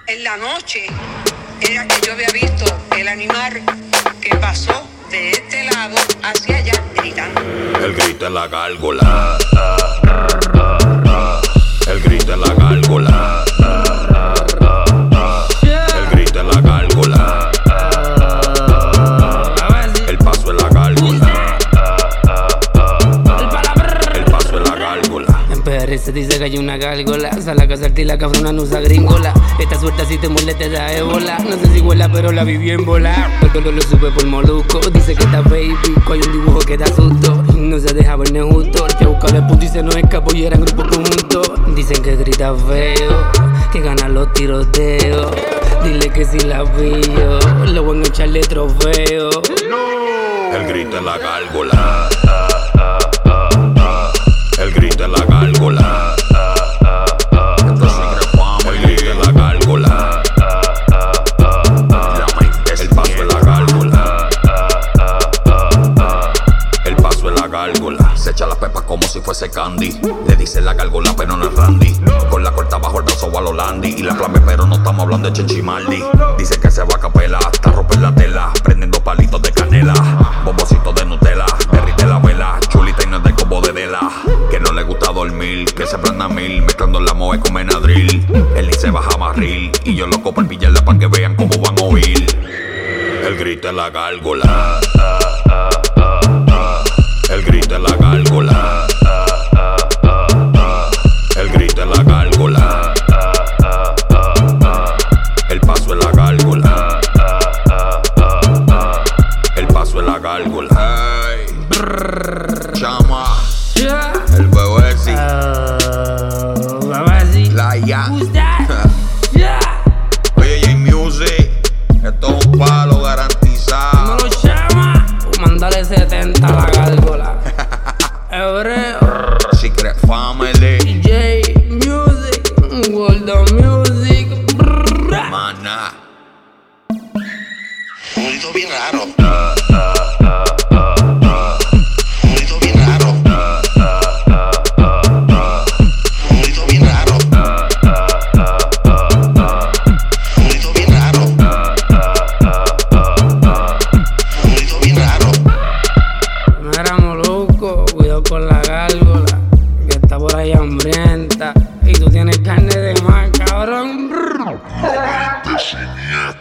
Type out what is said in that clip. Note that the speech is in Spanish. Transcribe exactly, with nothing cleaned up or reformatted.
En la noche era que yo había visto el animal que pasó de este lado hacia allá gritando. El grito en la gárgola. El grito en la gárgola. El grito en la gárgola. El paso en la gárgola. El paso en la gárgola. En P R se dice que hay una gárgola. Sala que saltí la cabrona no usa gringola. Esta suerte si te muerde te da ébola. No sé si huela pero la viví en volar. Todo lo sube por molusco. Dice que está baby, hay un dibujo que da susto. No se deja ver ni justo. El que busca el punto y se nos escapó y era en grupo conjunto. Dicen que grita feo, que gana los tiroteos. Dile que si la pillo, le voy a echarle trofeo. El grito en la gárgola. El grito en la gárgola. El grito en la gárgola. El paso en la gárgola. El paso en la gárgola. Se echa las pepas como si fuese candy. Le dice la gárgola pero no es Randy. Con la corta bajo el brazo va a lo Landy. Y la flame pero no estamos hablando de Chenchimaldi. Dice que se va a capela hasta romper la tela. Prendiendo palitos de canela. Bombocitos de Nutella. Derrite la vela. Chulita y no es de cobo de Dela. Que no le gusta dormir. Que se prenda mil. Mezclando la moe con Benadryl. Él ni se baja a barril. Y yo loco por pillarla para que vean cómo van a oír. El grito en la gárgola. El grito en la gárgola. El grito en la gárgola. El paso en la gárgola. El paso en la gárgola. Hey, chama. El bebé sí. La ya. Oye, J Music. Esto es un palo garantizado. No lo llama. Mándale setenta a la gárgola. Hebreo. Secret Family. J Music. World of Music. Mana. Un grito bien raro. Un grito bien raro. Un grito bien raro. Un grito bien raro. Un grito bien raro. No éramos locos, cuidado con la gárgola, que está por ahí hambrienta. Y tú tienes carne de más, cabrón. Siniestro.